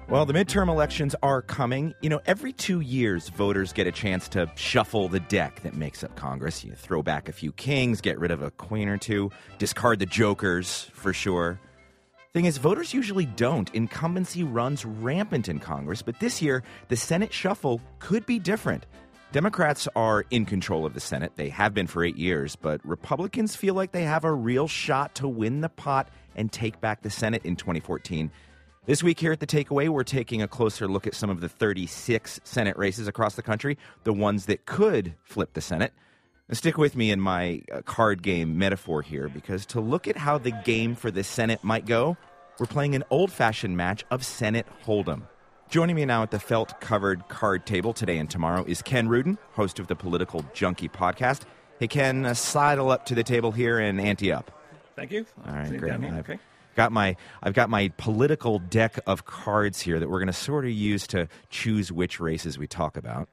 Well, the midterm elections are coming. You know, every 2 years, voters get a chance to shuffle the deck that makes up Congress. You throw back a few kings, get rid of a queen or two, discard the jokers, for sure. Thing is, voters usually don't. Incumbency runs rampant in Congress, but this year, the Senate shuffle could be different. Democrats are in control of the Senate. They have been for 8 years, but Republicans feel like they have a real shot to win the pot and take back the Senate in 2014. This week here at The Takeaway, we're taking a closer look at some of the 36 Senate races across the country, the ones that could flip the Senate. Now, stick with me in my card game metaphor here, because to look at how the game for the Senate might go, we're playing an old-fashioned match of Senate Hold'em. Joining me now at the felt-covered card table today and tomorrow is Ken Rudin, host of the Political Junkie podcast. Hey, Ken, sidle up to the table here and ante up. Thank you. All right, great. Okay. I've got my political deck of cards here that we're going to sort of use to choose which races we talk about.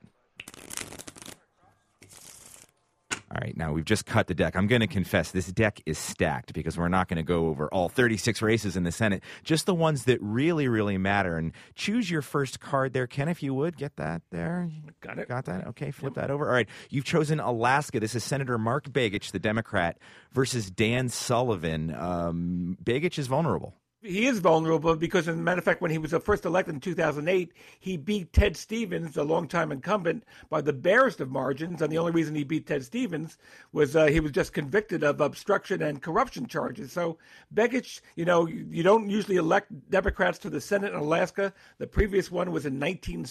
All right, now we've just cut the deck. I'm going to confess this deck is stacked because we're not going to go over all 36 races in the Senate, just the ones that really, really matter. And choose your first card there, Ken, if you would. Get that there. Got it. Got that? Okay, flip that over. All right, you've chosen Alaska. This is Senator Mark Begich, the Democrat, versus Dan Sullivan. Begich is vulnerable. He is vulnerable because, as a matter of fact, when he was first elected in 2008, he beat Ted Stevens, a longtime incumbent, by the barest of margins. And the only reason he beat Ted Stevens was he was just convicted of obstruction and corruption charges. So Begich, you don't usually elect Democrats to the Senate in Alaska. The previous one was in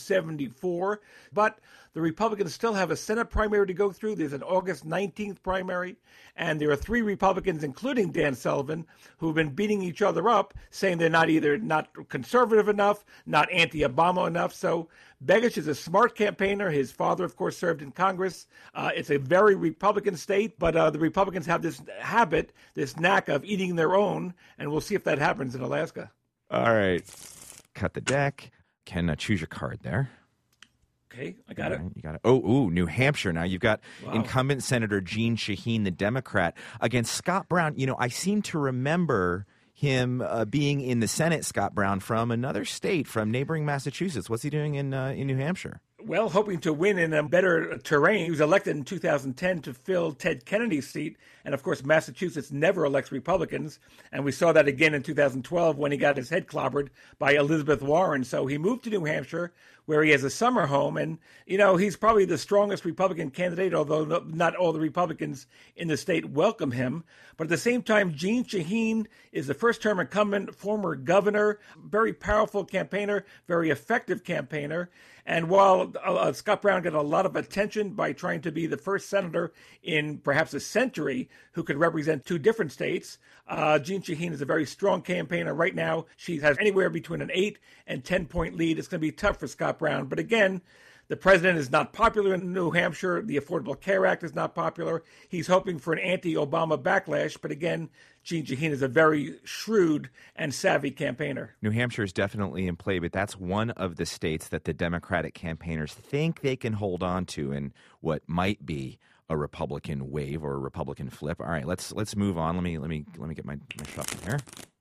1974. But the Republicans still have a Senate primary to go through. There's an August 19th primary. And there are 3 Republicans, including Dan Sullivan, who have been beating each other up, saying they're not conservative enough, not anti-Obama enough. So Begich is a smart campaigner. His father, of course, served in Congress. It's a very Republican state, but the Republicans have this habit, this knack of eating their own, and we'll see if that happens in Alaska. All right. Cut the deck. Ken, choose your card there. Okay, I got it. You got it. Oh, New Hampshire. Now you've got incumbent Senator Jeanne Shaheen, the Democrat, against Scott Brown. You know, I seem to remember him being in the Senate, Scott Brown, from another state, from neighboring Massachusetts. What's he doing in New Hampshire? Well, hoping to win in a better terrain. He was elected in 2010 to fill Ted Kennedy's seat. And, of course, Massachusetts never elects Republicans. And we saw that again in 2012 when he got his head clobbered by Elizabeth Warren. So he moved to New Hampshire, where he has a summer home. And, he's probably the strongest Republican candidate, although not all the Republicans in the state welcome him. But at the same time, Jeanne Shaheen is the first-term incumbent, former governor, very powerful campaigner, very effective campaigner. And while Scott Brown got a lot of attention by trying to be the first senator in perhaps a century who could represent 2 different states, Jeanne Shaheen is a very strong campaigner. Right now, she has anywhere between an 8 and 10-point lead. It's going to be tough for Scott Brown. But again, the president is not popular in New Hampshire. The Affordable Care Act is not popular. He's hoping for an anti-Obama backlash. But again, Jeanne Shaheen is a very shrewd and savvy campaigner. New Hampshire is definitely in play, but that's one of the states that the Democratic campaigners think they can hold on to in what might be a Republican wave or a Republican flip. All right, let's move on. Let me get my shuffle here.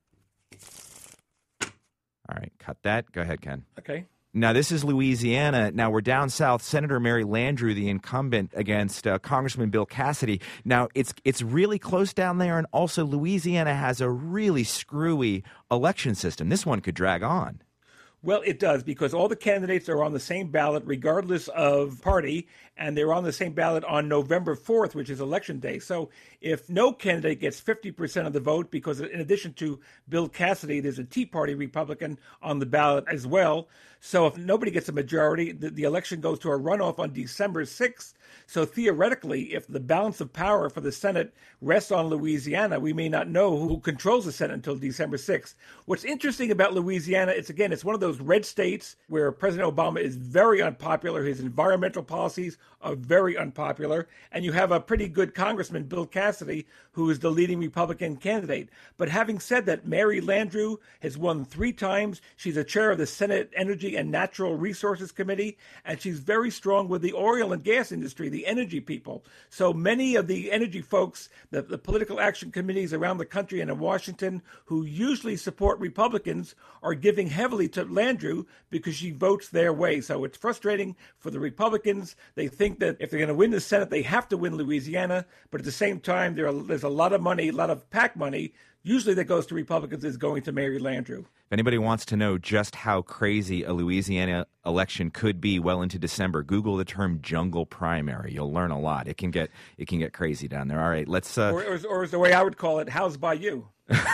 All right, cut that. Go ahead, Ken. Okay. Now, this is Louisiana. Now, we're down south. Senator Mary Landrieu, the incumbent, against Congressman Bill Cassidy. Now, it's really close down there, and also Louisiana has a really screwy election system. This one could drag on. Well, it does, because all the candidates are on the same ballot regardless of party, and they're on the same ballot on November 4th, which is Election Day. So if no candidate gets 50% of the vote, because in addition to Bill Cassidy, there's a Tea Party Republican on the ballot as well. So if nobody gets a majority, the election goes to a runoff on December 6th. So theoretically, if the balance of power for the Senate rests on Louisiana, we may not know who controls the Senate until December 6th. What's interesting about Louisiana, it's one of those red states where President Obama is very unpopular. His environmental policies are very unpopular. And you have a pretty good Congressman, Bill Cassidy, who is the leading Republican candidate. But having said that, Mary Landrieu has won 3 times. She's a chair of the Senate Energy and Natural Resources Committee, and she's very strong with the oil and gas industry, the energy people. So many of the energy folks, the political action committees around the country and in Washington, who usually support Republicans, are giving heavily to Landrieu because she votes their way. So it's frustrating for the Republicans. They think that if they're going to win the Senate, they have to win Louisiana. But at the same time, there's a lot of money, a lot of PAC money, usually that goes to Republicans, is going to Mary Landrieu. If anybody wants to know just how crazy a Louisiana election could be well into December, Google the term jungle primary. You'll learn a lot. It can get crazy down there. All right, let's or the way I would call it, how's by you?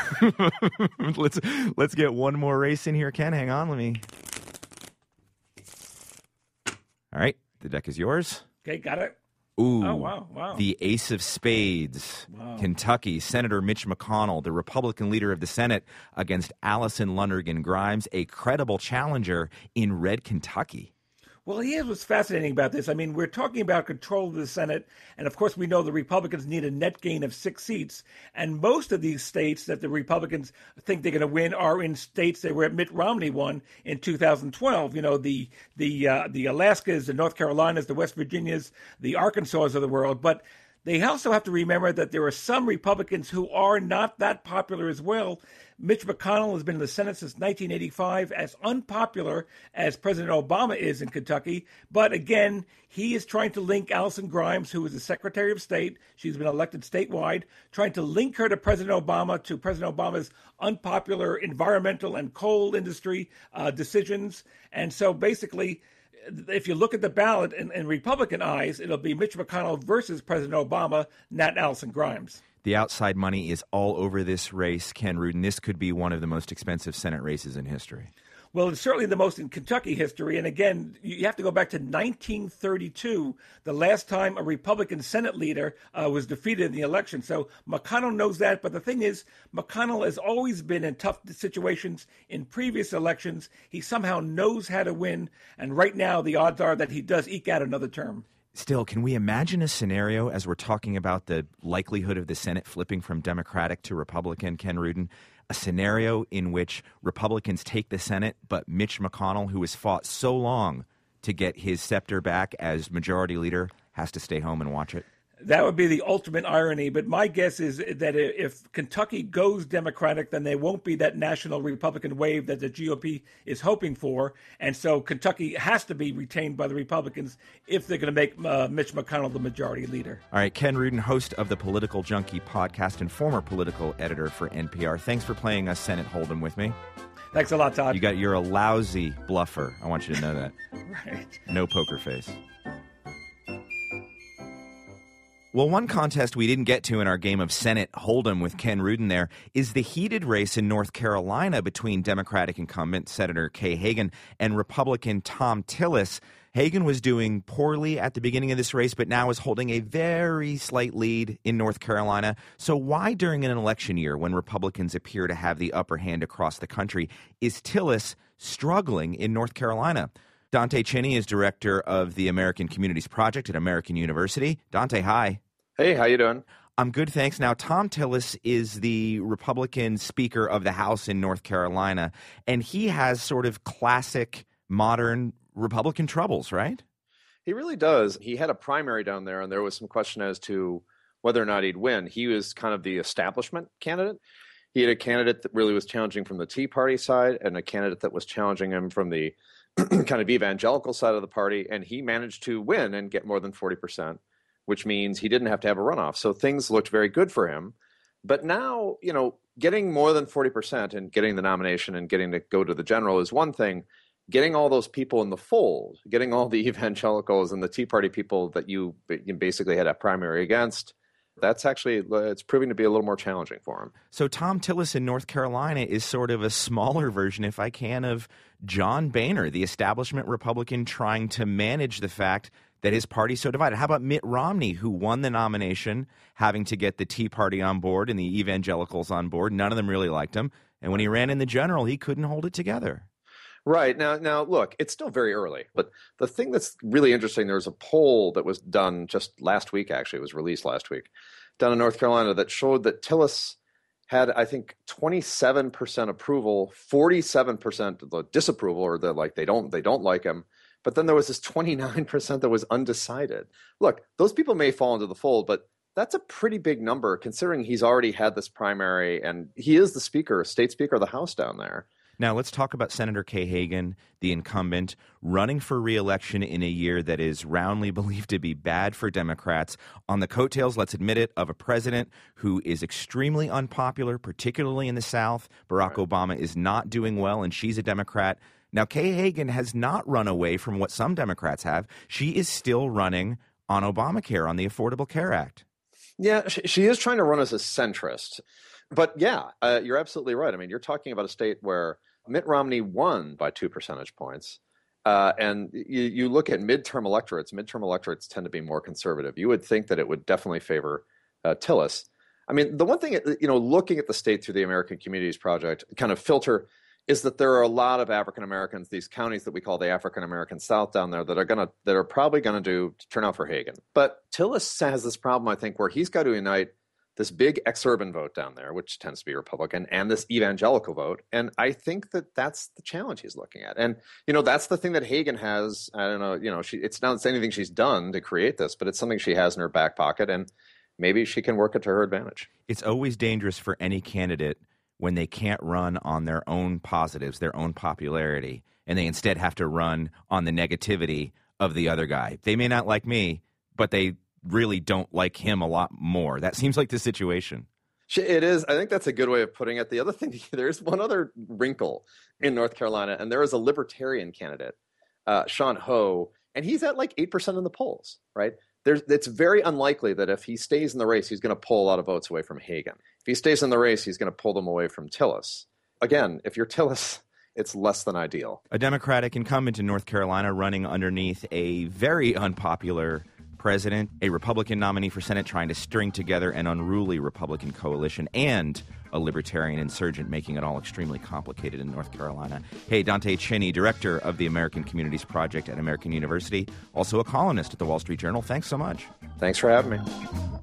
Let's get one more race in here, Ken. Hang on, let me. All right, the deck is yours. Okay, got it. Ooh, oh, wow. The ace of spades, Wow. Kentucky, Senator Mitch McConnell, the Republican leader of the Senate, against Allison Lundergan Grimes, a credible challenger in red Kentucky. Well, here's what's fascinating about this. I mean, we're talking about control of the Senate, and of course we know the Republicans need a net gain of 6 seats, and most of these states that the Republicans think they're going to win are in states that where Mitt Romney won in 2012. You know, the Alaskas, the North Carolinas, the West Virginias, the Arkansas of the world, but they also have to remember that there are some Republicans who are not that popular as well. Mitch McConnell has been in the Senate since 1985, as unpopular as President Obama is in Kentucky. But again, he is trying to link Allison Grimes, who is the Secretary of State. She's been elected statewide, trying to link her to President Obama's unpopular environmental and coal industry decisions. And so basically, if you look at the ballot in Republican eyes, it'll be Mitch McConnell versus President Obama, not Allison Grimes. The outside money is all over this race, Ken Rudin. This could be one of the most expensive Senate races in history. Well, it's certainly the most in Kentucky history. And again, you have to go back to 1932, the last time a Republican Senate leader was defeated in the election. So McConnell knows that. But the thing is, McConnell has always been in tough situations in previous elections. He somehow knows how to win. And right now, the odds are that he does eke out another term. Still, can we imagine a scenario as we're talking about the likelihood of the Senate flipping from Democratic to Republican, Ken Rudin, a scenario in which Republicans take the Senate, but Mitch McConnell, who has fought so long to get his scepter back as majority leader, has to stay home and watch it? That would be the ultimate irony. But my guess is that if Kentucky goes Democratic, then there won't be that national Republican wave that the GOP is hoping for. And so Kentucky has to be retained by the Republicans if they're going to make Mitch McConnell the majority leader. All right, Ken Rudin, host of the Political Junkie podcast and former political editor for NPR. Thanks for playing us Senate Hold'em with me. Thanks a lot, Todd. You're a lousy bluffer. I want you to know that. Right. No poker face. Well, one contest we didn't get to in our game of Senate Hold'em with Ken Rudin there is the heated race in North Carolina between Democratic incumbent Senator Kay Hagan and Republican Thom Tillis. Hagan was doing poorly at the beginning of this race, but now is holding a very slight lead in North Carolina. So why during an election year, when Republicans appear to have the upper hand across the country, is Tillis struggling in North Carolina? Dante Cheney is director of the American Communities Project at American University. Dante, hi. Hey, how you doing? I'm good, thanks. Now, Thom Tillis is the Republican Speaker of the House in North Carolina, and he has sort of classic modern Republican troubles, right? He really does. He had a primary down there, and there was some question as to whether or not he'd win. He was kind of the establishment candidate. He had a candidate that really was challenging from the Tea Party side and a candidate that was challenging him from the kind of evangelical side of the party, and he managed to win and get more than 40%. Which means he didn't have to have a runoff. So things looked very good for him. But now, getting more than 40% and getting the nomination and getting to go to the general is one thing. Getting all those people in the fold, getting all the evangelicals and the Tea Party people that you basically had a primary against, it's proving to be a little more challenging for him. So Thom Tillis in North Carolina is sort of a smaller version, if I can, of John Boehner, the establishment Republican trying to manage the fact that his party's so divided. How about Mitt Romney, who won the nomination, having to get the Tea Party on board and the evangelicals on board? None of them really liked him. And when he ran in the general, he couldn't hold it together. Right. Now, look, it's still very early. But the thing that's really interesting, there was a poll that was done just last week, actually. It was released last week, down in North Carolina, that showed that Tillis had, I think, 27% approval, 47% disapproval, or they don't like him. But then there was this 29% that was undecided. Look, those people may fall into the fold, but that's a pretty big number considering he's already had this primary and he is the state speaker of the House down there. Now, let's talk about Senator Kay Hagan, the incumbent, running for re-election in a year that is roundly believed to be bad for Democrats, on the coattails, let's admit it, of a president who is extremely unpopular, particularly in the South. Barack Obama is not doing well, and she's a Democrat. Now, Kay Hagan has not run away from what some Democrats have. She is still running on Obamacare, on the Affordable Care Act. Yeah, she is trying to run as a centrist. But yeah, you're absolutely right. I mean, you're talking about a state where Mitt Romney won by 2 percentage points. And you look at midterm electorates tend to be more conservative. You would think that it would definitely favor Tillis. I mean, the one thing, looking at the state through the American Communities Project kind of filter is that there are a lot of African Americans, these counties that we call the African American South down there, that are probably going to turn out for Hagan. But Tillis has this problem, I think, where he's got to unite this big exurban vote down there, which tends to be Republican, and this evangelical vote. And I think that that's the challenge he's looking at. And, that's the thing that Hagan has. I don't know, it's not anything she's done to create this, but it's something she has in her back pocket, and maybe she can work it to her advantage. It's always dangerous for any candidate when they can't run on their own positives, their own popularity, and they instead have to run on the negativity of the other guy. They may not like me, but they really don't like him a lot more. That seems like the situation. It is. I think that's a good way of putting it. The other thing, there's one other wrinkle in North Carolina, and there is a libertarian candidate, Sean Ho, and he's at like 8% in the polls, right? It's very unlikely that if he stays in the race, he's going to pull a lot of votes away from Hagan. If he stays in the race, he's going to pull them away from Tillis. Again, if you're Tillis, it's less than ideal. A Democratic incumbent in North Carolina running underneath a very unpopular president, a Republican nominee for Senate trying to string together an unruly Republican coalition, and a libertarian insurgent, making it all extremely complicated in North Carolina. Hey, Dante Cheney, director of the American Communities Project at American University, also a columnist at the Wall Street Journal. Thanks so much. Thanks for having me.